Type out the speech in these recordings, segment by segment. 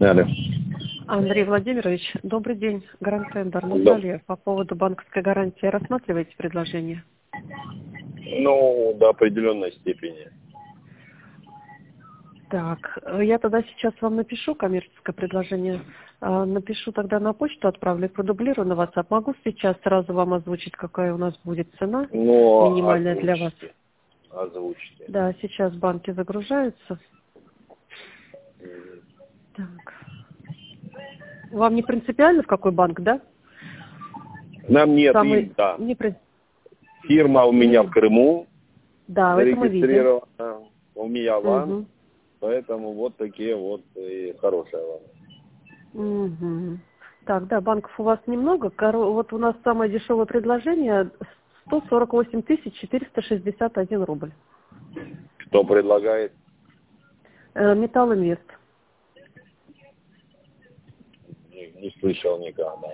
Алло. Андрей Владимирович, добрый день. Гранд Тендер, Да. Наталья. По поводу банковской гарантии рассматриваете предложение? Ну, до определенной степени. Так, я тогда сейчас вам напишу коммерческое предложение. Напишу тогда на почту, отправлю, продублирую на WhatsApp. Могу сейчас сразу вам озвучить, какая у нас будет цена Но минимальная для вас? Озвучите. Да, сейчас банки загружаются. Так. Вам не принципиально, в какой банк, да? Нам нет, Самый... да. Не при- Фирма у меня в Крыму Да, это мы видим. зарегистрирована. У меня аванс, Мгм. поэтому вот такие вот и хорошие авансы. Мгм. Так, да, банков у вас немного. Вот у нас самое дешевое предложение 148 461 рубль. Кто предлагает? Металл Инвест. Не слышал никогда.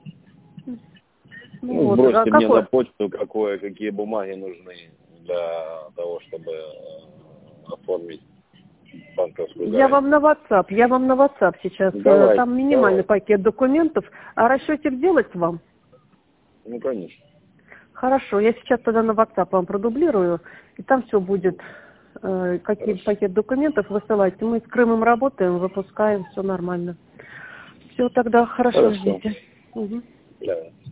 Ну, Ну, вот. сбросьте мне на Какой? почту, какие бумаги нужны для того, чтобы оформить банковскую Я вам гарантию. на WhatsApp сейчас. Давайте, Там минимальный давайте. пакет документов. А расчетик делать вам? Ну, конечно. Хорошо, я сейчас тогда на WhatsApp вам продублирую, и там все будет, какие Хорошо. пакет документов высылайте. Мы с Крымом работаем, выпускаем, все нормально. Все, тогда хорошо, Хорошо. ждите. Мгм. Да.